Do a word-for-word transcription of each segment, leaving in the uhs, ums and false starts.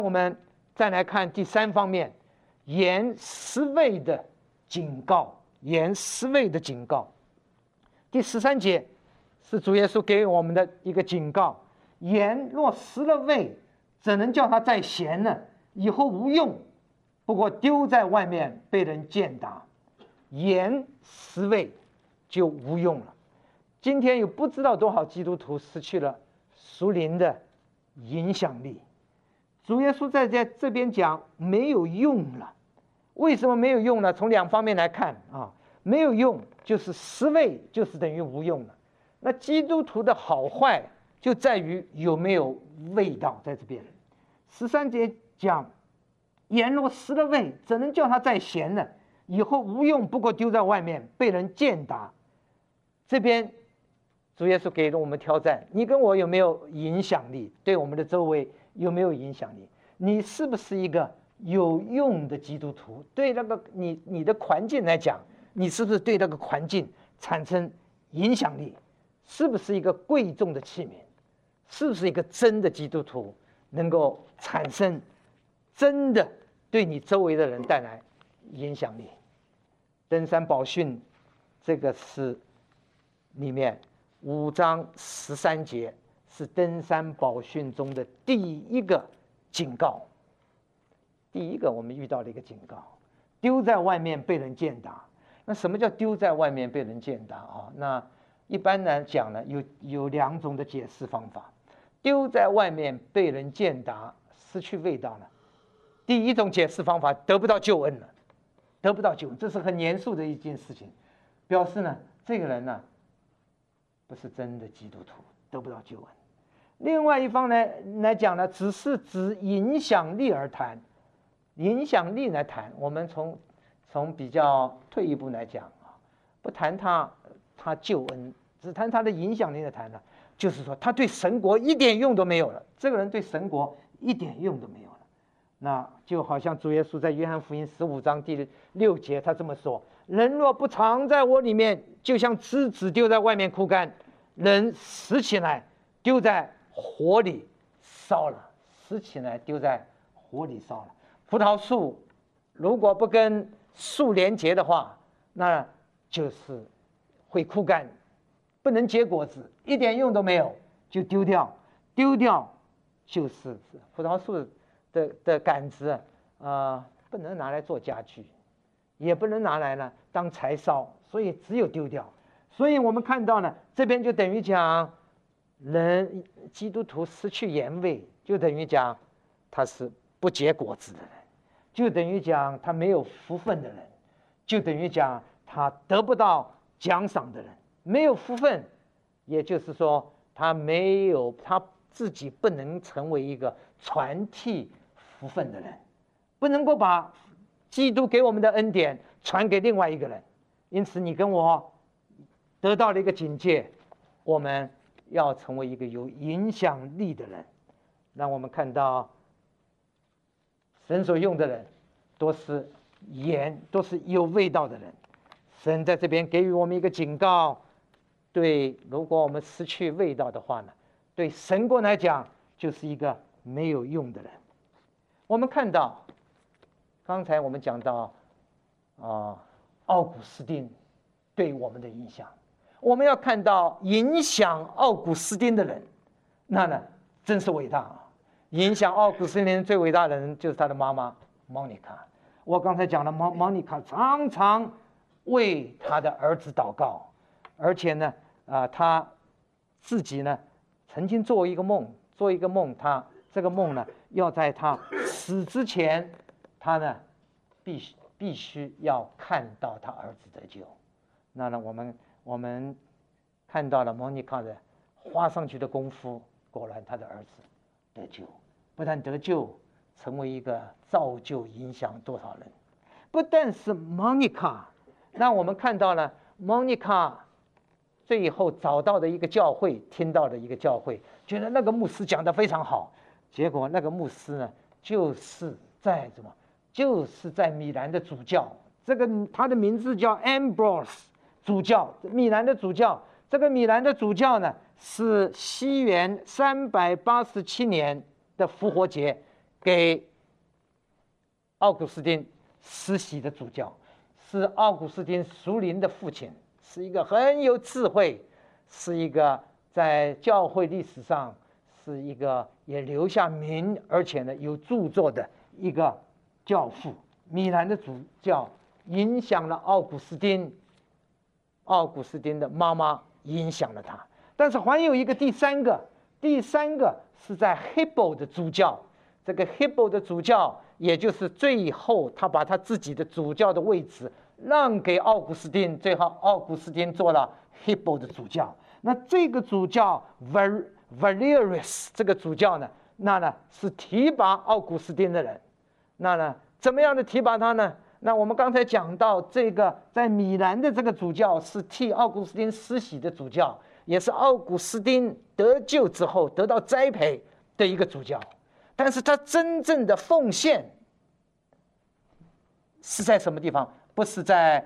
我们再来看第三方面，言思味的警告，言思味的警告。第十三节是主耶稣给我们的一个警告：言若失了味，怎能叫它再咸呢？以后无用，不过丢在外面被人践踏。言失味就无用了。今天有不知道多少基督徒失去了属灵的影响力。主耶稣在这这边讲没有用了，为什么没有用呢？从两方面来看啊，没有用就是失味，就是等于无用了。那基督徒的好坏就在于有没有味道，在这边十三节讲，言若失了味，怎能叫它再咸呢？以后无用，不过丢在外面被人践踏。这边主耶稣给了我们挑战，你跟我有没有影响力？对我们的周围有没有影响力？你是不是一个有用的基督徒？对那个你你的环境来讲，你是不是对那个环境产生影响力？是不是一个贵重的器皿？是不是一个真的基督徒，能够产生真的对你周围的人带来影响力？登山宝训这个是里面五章十三节，是登山宝训中的第一个警告。第一个我们遇到的一个警告，丢在外面被人践踏。那什么叫丢在外面被人践踏啊？那一般来讲呢，有有两种的解释方法。丢在外面被人践踏，失去味道了。第一种解释方法，得不到救恩了，得不到救恩，这是很严肃的一件事情，表示呢，这个人呢不是真的基督徒，得不到救恩。另外一方呢来讲呢，只是指影响力而谈，影响力来谈。我们从从比较退一步来讲啊，不谈他他救恩，只谈他的影响力来谈呢，就是说他对神国一点用都没有了。这个人对神国一点用都没有了。那就好像主耶稣在约翰福音十五章第六节，他这么说：人若不藏在我里面，就像枝子丢在外面枯干；人拾起来丢在火里烧了，拾起来丢在火里烧了。葡萄树如果不跟树连结的话，那就是会枯干，不能结果子，一点用都没有，就丢掉。丢掉就是葡萄树的的杆子啊、呃，不能拿来做家具，也不能拿来呢当柴烧，所以只有丢掉。所以我们看到呢，这边就等于讲人基督徒失去盐味，就等于讲他是不结果子的人，就等于讲他没有福分的人，就等于讲他得不到奖赏的人。没有福分，也就是说他没有他自己不能成为一个传递福分的人，不能够把基督给我们的恩典传给另外一个人。因此你跟我得到了一个警戒，我们要成为一个有影响力的人。让我们看到神所用的人都是盐，都是有味道的人。神在这边给予我们一个警告，对，如果我们失去味道的话呢，对神国来讲就是一个没有用的人。我们看到刚才我们讲到啊、呃，奥古斯丁对我们的影响，我们要看到影响奥古斯丁的人，那呢真是伟大啊！影响奥古斯丁最伟大的人就是他的妈妈莫妮卡。我刚才讲了，莫莫妮卡常常为他的儿子祷告，而且呢，啊、呃，他自己呢曾经做一个梦，做一个梦，他这个梦呢要在他死之前，他呢必须必须要看到他儿子得救。那呢，我们我们看到了莫妮卡的花上去的功夫，果然他的儿子得救，不但得救，成为一个造就影响多少人。不但是莫妮卡，让我们看到了莫妮卡最后找到的一个教会，听到的一个教会，觉得那个牧师讲得非常好。结果那个牧师呢，就是在什么？就是在米兰的主教，这个他的名字叫 Ambrose 主教，米兰的主教。这个米兰的主教呢，是西元三百八十七年的复活节给奥古斯丁施洗的主教，是奥古斯丁属灵的父亲，是一个很有智慧，是一个在教会历史上是一个也留下名，而且呢有著作的一个教父。米兰的主教影响了奥古斯丁，奥古斯丁的妈妈影响了他。但是还有一个第三个，第三个是在 Hippo 的主教，这个 Hippo 的主教，也就是最后他把他自己的主教的位置让给奥古斯丁，最后奥古斯丁做了 Hippo 的主教。那这个主教 Valerius 这个主教呢，那呢是提拔奥古斯丁的人。那呢怎么样的提拔他呢？那我们刚才讲到这个在米兰的这个主教是替奥古斯丁施洗的主教，也是奥古斯丁得救之后得到栽培的一个主教。但是他真正的奉献是在什么地方？不是在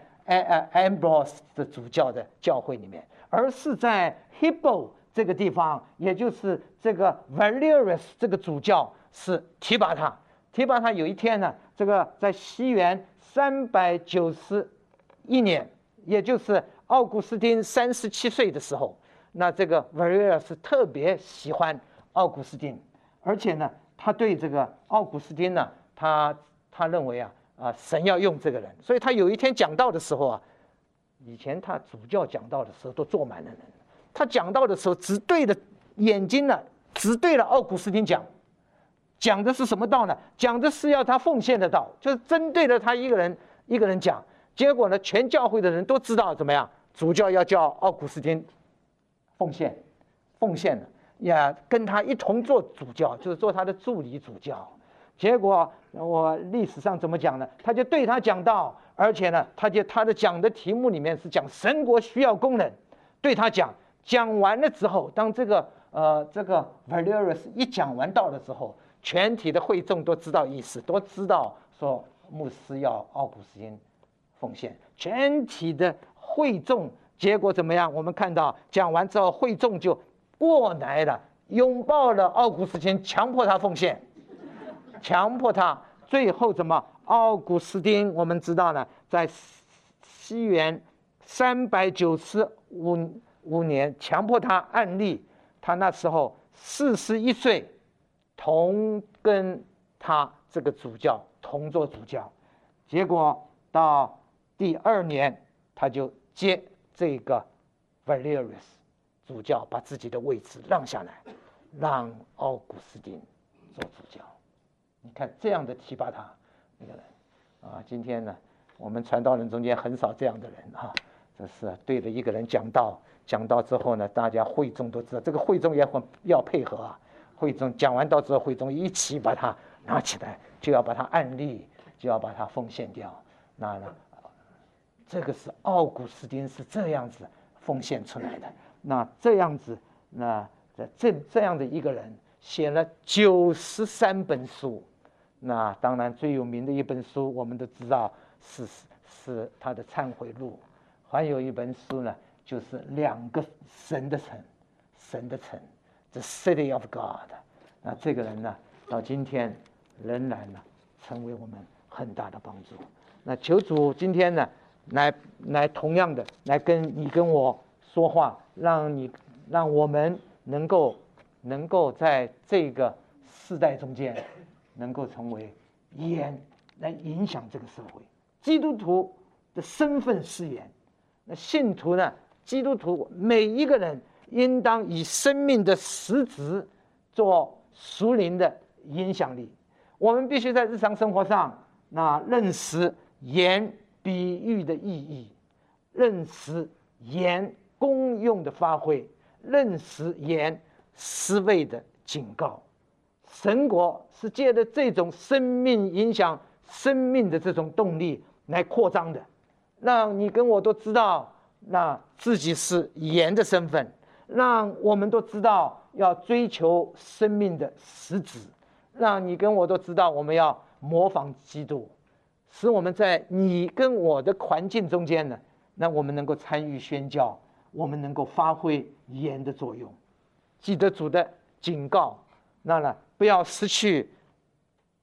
Ambrose 的主教的教会里面，而是在 Hippo 这个地方，也就是这个 Valerius 这个主教是提拔他。提拔他有一天呢，这个在西元三百九十一年，也就是奥古斯丁三十七岁的时候，那这个 Valerius 特别喜欢奥古斯丁，而且呢，他对这个奥古斯丁呢，他他认为啊啊神要用这个人，所以他有一天讲道的时候啊，以前他主教讲道的时候都坐满了人，他讲道的时候只对着眼睛呢，只对了奥古斯丁讲。讲的是什么道呢？讲的是要他奉献的道，就是针对了他一个人一个人讲。结果呢，全教会的人都知道怎么样，主教要叫奥古斯丁奉献，奉献了呀，跟他一同做主教，就是做他的助理主教。结果我历史上怎么讲呢？他就对他讲道，而且呢，他就他的讲的题目里面是讲神国需要工人，对他讲，讲完了之后，当这个呃这个 Valerius 一讲完道了之后。全体的会众都知道意思，都知道说牧师要奥古斯丁奉献。全体的会众，结果怎么样？我们看到讲完之后，会众就过来了，拥抱了奥古斯丁，强迫他奉献，强迫他。最后怎么？奥古斯丁我们知道呢，在西元三百九十五五年，强迫他按立，他那时候四十一岁。同跟他这个主教同做主教，结果到第二年他就接这个 Valerius 主教，把自己的位置让下来，让奥古斯丁做主教。你看这样的提拔他那个人啊，今天呢，我们传道人中间很少这样的人啊，这是对着一个人讲道，讲道之后呢，大家会众都知道，这个会众也很要配合啊。会众讲完道之后，会众一起把它拿起来，就要把它按立，就要把它奉献掉。那呢，这个是奥古斯丁是这样子奉献出来的。那这样子，那这这样的一个人写了九十三本书。那当然最有名的一本书，我们都知道是是他的忏悔录。还有一本书呢，就是两个神的城，神的城。The City of God， 那这个人呢，到今天仍然呢，成为我们很大的帮助。那求主今天呢，来来同样的来跟你跟我说话，让你让我们能够能够在这个世代中间，能够成为盐，来影响这个社会。基督徒的身份是盐，那信徒呢，基督徒每一个人。应当以生命的实质做属灵的影响力。我们必须在日常生活上，那认识盐比喻的意义，认识盐功用的发挥，认识盐思维的警告。神国是借着这种生命影响生命的这种动力来扩张的，让你跟我都知道，那自己是盐的身份。让我们都知道要追求生命的实质，让你跟我都知道我们要模仿基督，使我们在你跟我的环境中间呢，那我们能够参与宣教，我们能够发挥盐的作用。记得主的警告，那呢不要失去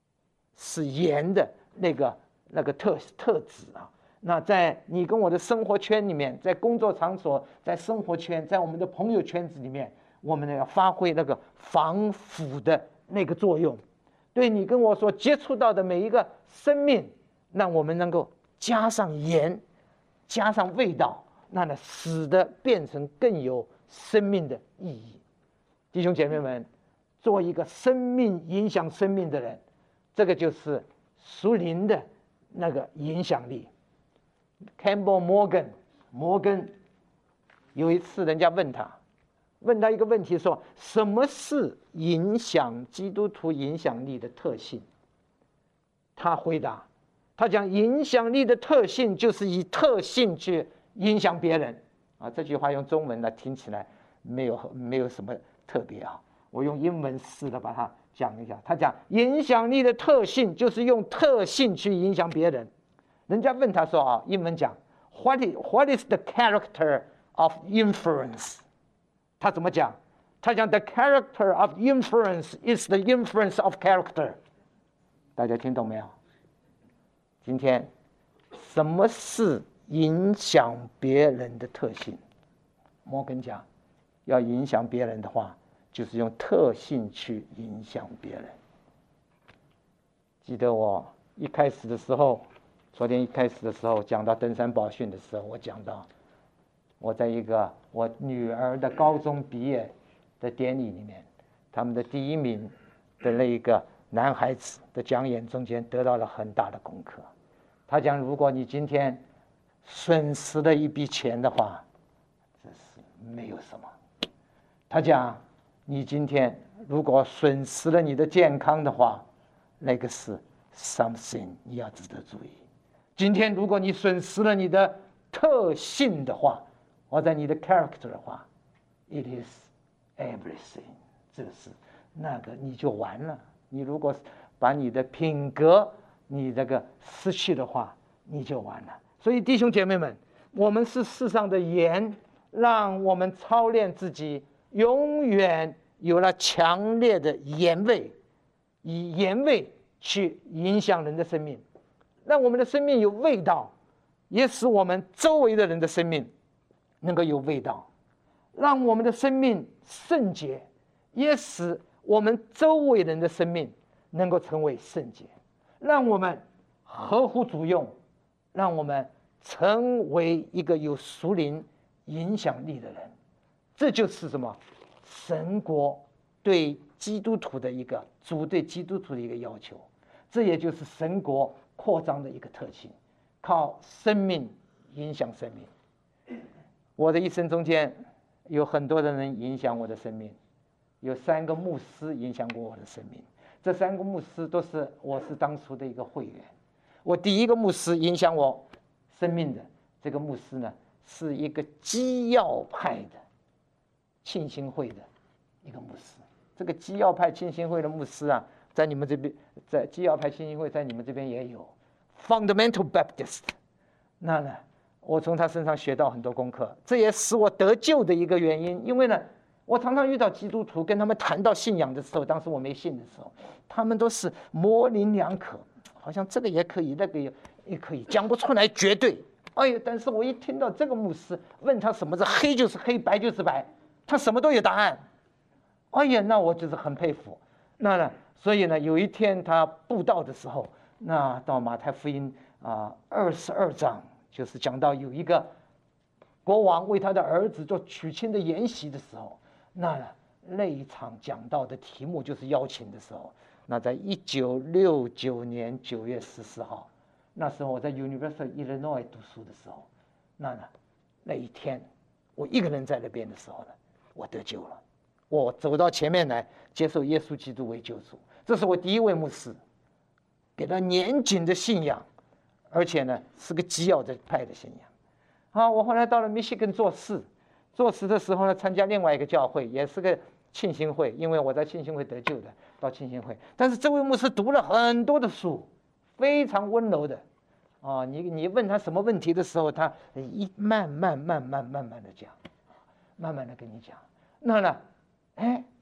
是盐的那个那个特特质啊。那在你跟我的生活圈里面，在工作场所，在生活圈，在我们的朋友圈子里面，我们呢要发挥那个防腐的那个作用，对你跟我所接触到的每一个生命，让我们能够加上盐，加上味道，那呢使得变成更有生命的意义。弟兄姐妹们，做一个生命影响生命的人，这个就是属灵的那个影响力。Campbell Morgan， 摩根有一次人家问他，问他一个问题说，什么是影响基督徒影响力的特性？他回答，他讲影响力的特性就是以特性去影响别人啊。这句话用中文呢听起来没有没有什么特别啊，我用英文试着把它讲一下。他讲影响力的特性就是用特性去影响别人。人家问他说啊，英文讲 What is What is the character of influence？ 他怎么讲？他讲 The character of influence is the influence of character。大家听懂没有？今天什么是影响别人的特性？摩根讲，要影响别人的话，就是用特性去影响别人。记得我一开始的时候。昨天一开始的时候讲到登山宝训的时候，我讲到我在一个我女儿的高中毕业的典礼里面，他们的第一名的那一个男孩子的讲演中间得到了很大的功课。他讲，如果你今天损失了一笔钱的话，这是没有什么。他讲，你今天如果损失了你的健康的话，那个是 something 你要值得注意。今天如果你损失了你的特性的话，或者你的 character 的话， it is everything， 这是那个你就完了。你如果把你的品格你这个失去的话，你就完了。所以弟兄姐妹们，我们是世上的盐，让我们操练自己永远有了强烈的盐味，以盐味去影响人的生命，让我们的生命有味道，也使我们周围的人的生命能够有味道，让我们的生命圣洁，也使我们周围人的生命能够成为圣洁，让我们合乎主用，让我们成为一个有属灵影响力的人。这就是什么？神国对基督徒的一个主对基督徒的一个要求，这也就是神国扩张的一个特性，靠生命影响生命。我的一生中间有很多的人影响我的生命，有三个牧师影响过我的生命，这三个牧师都是我是当初的一个会员。我第一个牧师影响我生命的这个牧师呢，是一个基要派的浸信会的一个牧师。这个基要派浸信会的牧师啊，在你们这边，在基要派浸信会在你们这边也有 Fundamental Baptist。 那呢，我从他身上学到很多功课，这也使我得救的一个原因。因为呢，我常常遇到基督徒跟他们谈到信仰的时候，当时我没信的时候，他们都是模棱两可，好像这个也可以，那个也也可以，讲不出来绝对。哎呀，但是我一听到这个牧师问他什么是黑就是黑，白就是白，他什么都有答案。哎呀，那我就是很佩服。那呢，所以呢，有一天他布道的时候，那到马太福音啊二十二章，就是讲到有一个国王为他的儿子做娶亲的筵席的时候，那呢那一场讲到的题目就是邀请的时候。那在一九六九年九月十四号，那时候我在 University of Illinois 读书的时候，那呢那一天我一个人在那边的时候呢，我得救了，我走到前面来接受耶稣基督为救主。这是我第一位牧师，给他严谨的信仰，而且呢是个基要的派的信仰。好，我后来到了密西根做事，做事的时候呢，参加另外一个教会，也是个浸信会，因为我在浸信会得救的，到浸信会。但是这位牧师读了很多的书，非常温柔的，啊，你你问他什么问题的时候，他一慢慢慢慢慢慢的讲，慢慢的跟你讲。那呢，哎，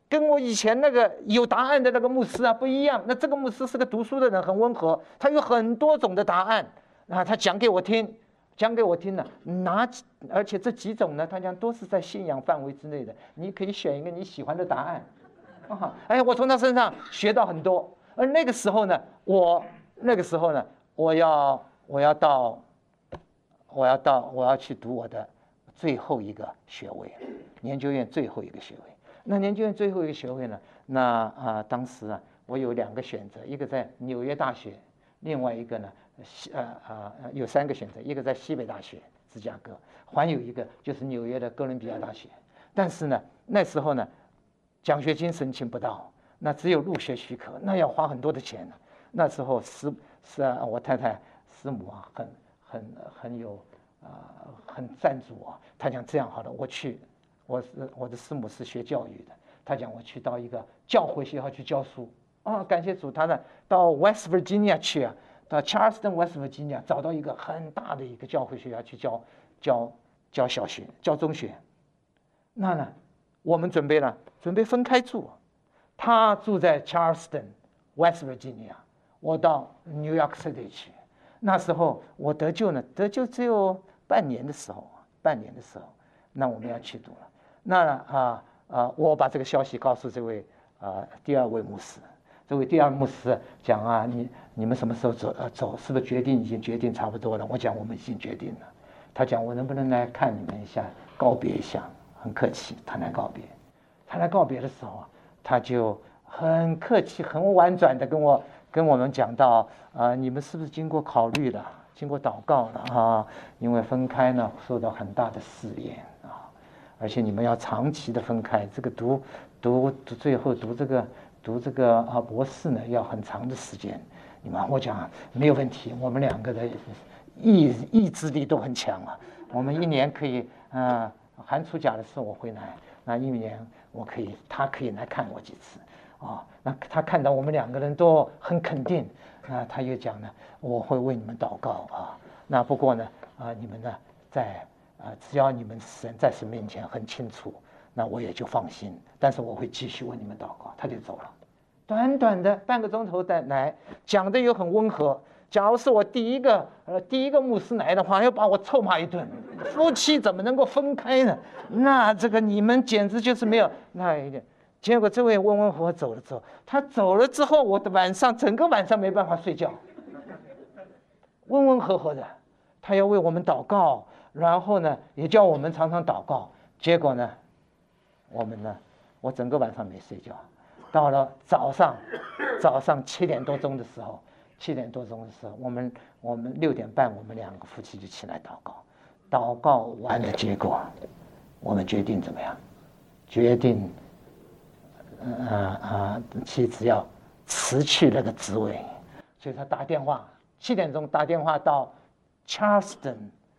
跟我以前那个有答案的那个牧师啊不一样。那这个牧师是个读书的人，很温和，他有很多种的答案啊，他讲给我听，讲给我听了，哪而且这几种呢，他讲都是在信仰范围之内的，你可以选一个你喜欢的答案。啊，哎，我从他身上学到很多。而那个时候呢，我那个时候呢，我要我要到，我要到我要去读我的最后一个学位，研究院最后一个学位。那研究院最后一个学位呢，那啊、呃、当时啊，我有两个选择，一个在纽约大学，另外一个呢，西呃啊、呃、有三个选择，一个在西北大学芝加哥，还有一个就是纽约的哥伦比亚大学。但是呢，那时候呢，奖学金申请不到，那只有入学许可，那要花很多的钱呢。那时候师是啊，我太太师母啊，很很很有啊、呃，很赞助我。她讲这样好了，我去，我是我的师母是学教育的，她讲我去到一个教会学校去教书啊，感谢主，她呢到 West Virginia 去啊，到 Charleston West Virginia 找到一个很大的一个教会学校去教教教小学，教中学。那呢，我们准备了，准备分开住。他住在 Charleston West Virginia， 我到 New York City 去。那时候我得救呢，得救只有半年的时候，半年的时候，那我们要去读了。那啊啊，我把这个消息告诉这位啊第二位牧师。这位第二牧师讲啊，你你们什么时候走？呃，走是不是决定已经决定差不多了？我讲我们已经决定了。他讲我能不能来看你们一下，告别一下？很客气，他来告别。他来告别的时候啊，他就很客气、很婉转的跟我跟我们讲到啊、呃，你们是不是经过考虑了，经过祷告了啊？因为分开呢，受到很大的试验啊，而且你们要长期的分开，这个读读读最后读这个读这个啊博士呢，要很长的时间。你们我讲没有问题，我们两个的意意志力都很强啊，我们一年可以啊。呃寒暑假的时候我回来，那一年我可以，他可以来看我几次，啊，那他看到我们两个人都很肯定，啊，他又讲呢，我会为你们祷告啊，那不过呢，啊，你们呢，在啊，只要你们神在神面前很清楚，那我也就放心，但是我会继续为你们祷告，他就走了，短短的半个钟头的来讲的又很温和。假如是我第一个呃第一个牧师来的话，要把我臭骂一顿。夫妻怎么能够分开呢？那这个你们简直就是没有那一点。结果这位温温和和走了之后，他走了之后，我的晚上整个晚上没办法睡觉。温温和和的，他要为我们祷告，然后呢也叫我们常常祷告。结果呢，我们呢，我整个晚上没睡觉。到了早上，早上七点多钟的时候。七点多钟的时候，我们我们六点半，我们两个夫妻就起来祷告，祷告完的结果，我们决定怎么样？决定，呃呃，妻子要辞去那个职位，所以他打电话，七点钟打电话到 Charleston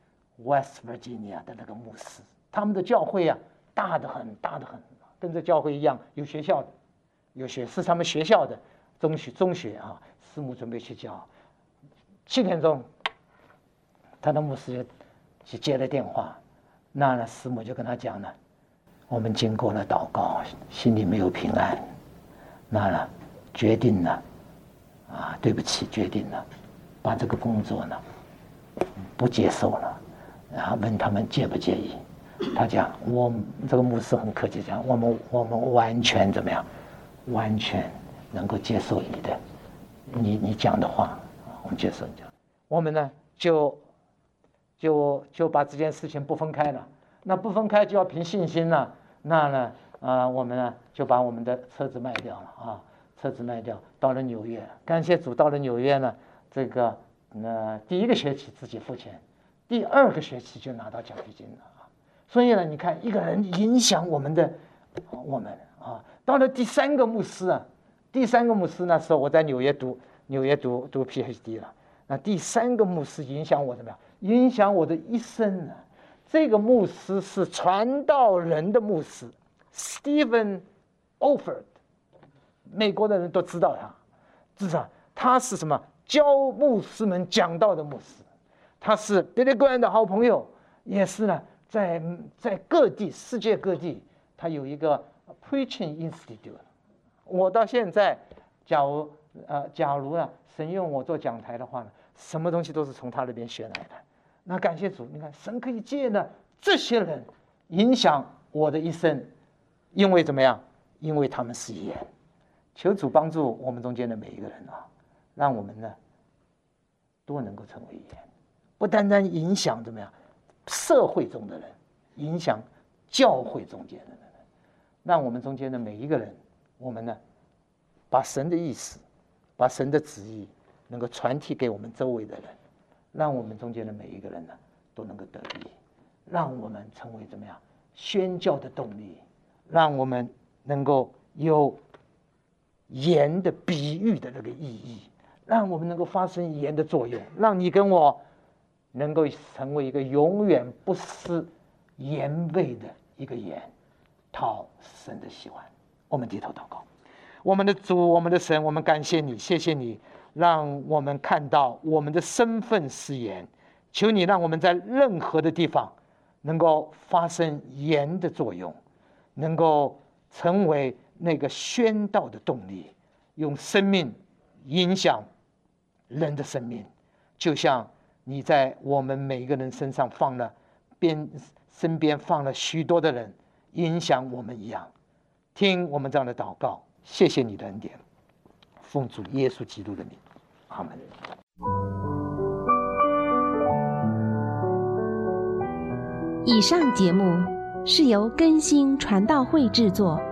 West Virginia 的那个牧师，他们的教会啊，大得很，大得很，跟这教会一样，有学校的，有学是他们学校的中学中学啊。师母准备去教，七点钟，他的牧师就接了电话，那呢，师母就跟他讲了，我们经过了祷告，心里没有平安，那呢，决定了，啊，对不起，决定了，把这个工作呢，不接受了，然后问他们介不介意，他讲，我这个牧师很客气讲，我们我们完全怎么样，完全能够接受你的。你你讲的话，我们接受你讲。我们呢就就就把这件事情不分开了。那不分开就要凭信心了。那呢啊、呃，我们呢就把我们的车子卖掉了啊，车子卖掉，到了纽约。感谢主，到了纽约呢，这个呃第一个学期自己付钱，第二个学期就拿到奖学金了啊。所以呢，你看一个人影响我们的我们啊，到了第三个牧师啊。第三个牧师那时候我在纽约读纽约读读 P H D 了，那第三个牧师影响我怎么样？影响我的一生呢？这个牧师是传道人的牧师 ，Stephen Olford， 美国的人都知道他，至少他是什么？教牧师们讲道的牧师，他是 Billy Graham 的好朋友，也是呢，在在各地世界各地，他有一个 preaching institute。我到现在，假如呃，假如啊，神用我做讲台的话呢，什么东西都是从他那边学来的。那感谢主，你看神可以借呢这些人影响我的一生，因为怎么样？因为他们是盐。求主帮助我们中间的每一个人啊，让我们呢都能够成为盐，不单单影响怎么样社会中的人，影响教会中间的人，让我们中间的每一个人，我们呢把神的意思，把神的旨意能够传递给我们周围的人，让我们中间的每一个人呢都能够得力，让我们成为怎么样宣教的动力，让我们能够有盐的比喻的这个意义，让我们能够发生盐的作用，让你跟我能够成为一个永远不失盐味的一个盐，讨神的喜欢。我们低头祷告。我们的主，我们的神，我们感谢你，谢谢你让我们看到我们的身份是盐，求你让我们在任何的地方能够发生盐的作用，能够成为那个宣道的动力，用生命影响人的生命，就像你在我们每一个人身上放了边身边放了许多的人，影响我们一样。听我们这样的祷告，谢谢你的恩典，奉主耶稣基督的名，阿们。 以上节目是由更新传道会制作。